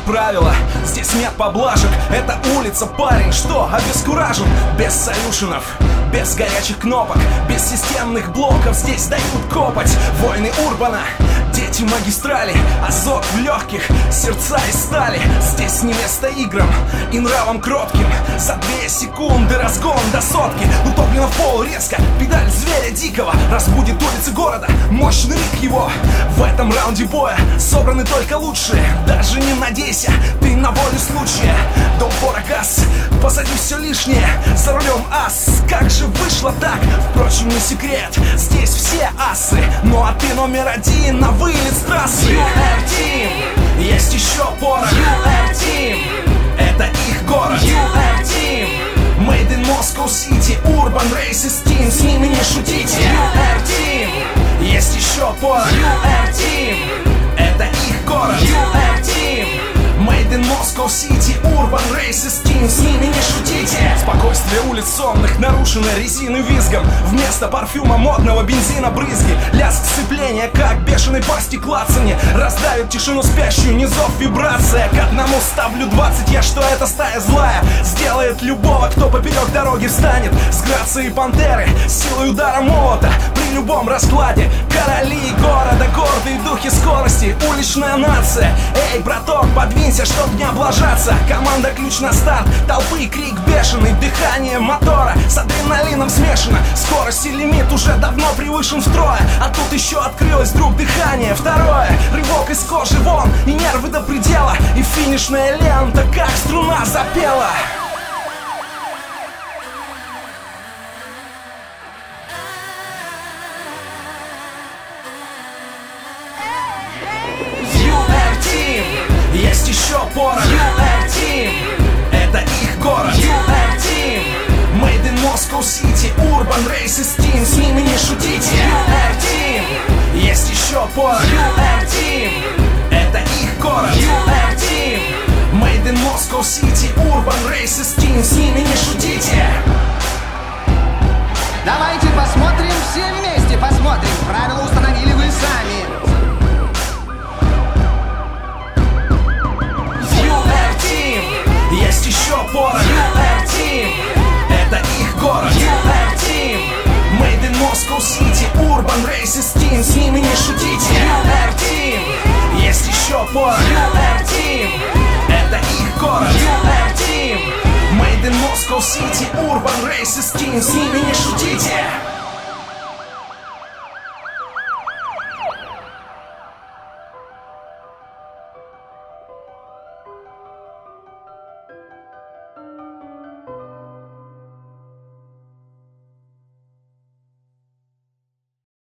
правила, здесь нет поблажек. Это улица, парень, что обескуражен? Без солюшенов, без горячих кнопок, без системных блоков. Здесь дают копоть войны урбана, дети магистрали, азот в легких, сердца из стали. Здесь не место играм и нравам кротким. За 2 секунды разгон до сотки. Утоплено в пол резко, педаль зверя дикого разбудит улицы города, мощный рик его. В этом раунде боя собраны только лучшие. Даже не надейся, ты на волю случая. До упора газ, позади все лишнее. За рулем ас, как же вышло так? Впрочем, не секрет, здесь все асы. Ну а ты номер 1 на вылет с трассы. UR-Team, есть еще порох. UR-Team, это их город. UR-Team, Made in Moscow City, Urban Racist Team, с ними не шутите. UR-Team, есть еще порох. UR-Team, это их город. UR-Team, Made in Moscow City, Urban Racist Team, с ними не шутите. Спокойствие улиц сонных нарушено резиной визгом. Вместо парфюма модного бензина брызги. Лязг сцепления, как бешеной пасти клацанье, раздавит тишину спящую, низов вибрация. К одному ставлю 20, я что эта стая злая сделает любого, кто поперек дороги встанет. С грацией пантеры, силой удара молота, при любом раскладе. Короли города, гордые духи скорости, уличная нация. Эй, браток, подвинься, чтоб не облажаться. Команда ключ на старт, толпы крик бешеный, дыхание мотора с адреналином смешано. Скорость и лимит уже давно превышен втрое, а тут еще открылось вдруг дыхание второе. Рывок из кожи вон, и нервы до предела, и финишная лента, как струна запела. Есть еще порох. UR-Team, это их город. UR-Team, Made in Moscow City, Urban Racist Team, с ними не шутите. UR-Team, есть еще порох. UR-Team, это их город. UR-Team, Made in Moscow City, Urban Racist Team, с ними не шутите. Давайте посмотрим все вместе, посмотрим. Правила установили вы сами. Есть еще порох. UR-Team, это их город. UR-Team, Made in Moscow City, Urban Racist Team, с ними не шутите. UR-Team, есть еще порох. UR-Team, это их город. UR-Team, Made in Moscow City, Urban Racist Team, с ними не шутите.